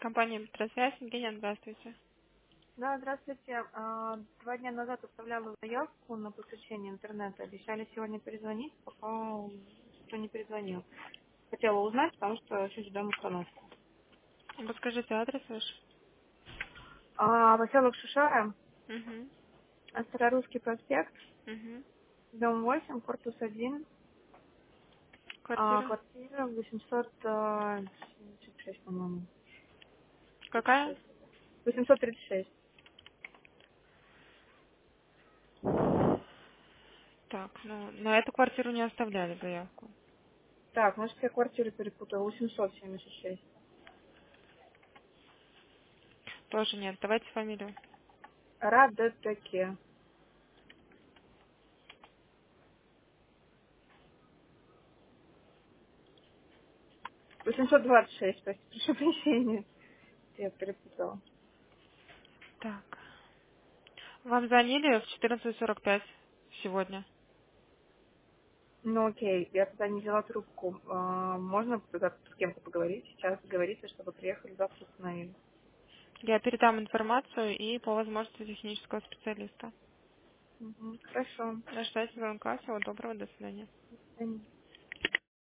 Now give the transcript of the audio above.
Компания «Быстросвязь». Евгения, здравствуйте. Да, здравствуйте. 2 дня назад оставляла заявку на подключение интернета. Обещали сегодня перезвонить, пока никто не перезвонил. Хотела узнать, потому что еще ждем установку. Подскажите адрес ваш. Поселок Шишара, Угу. Старорусский проспект, Угу. дом 8, корпус 1, Квартира. квартира 876, по-моему. Какая? 836. Так, ну, на эту квартиру не оставляли заявку. Так, может, я квартиру перепутала. 876. Тоже нет. Давайте фамилию. Радетеке. 826, прошу прощения. Я перепутала. Так. Вам звонили в 14:45 сегодня. Ну окей, я тогда не взяла трубку. Можно тогда с кем-то поговорить? Сейчас говорите, чтобы приехали, завтра установили. Я передам информацию и по возможности технического специалиста. Мгм, хорошо. Ждать звонка. Всего доброго. До свидания. До свидания.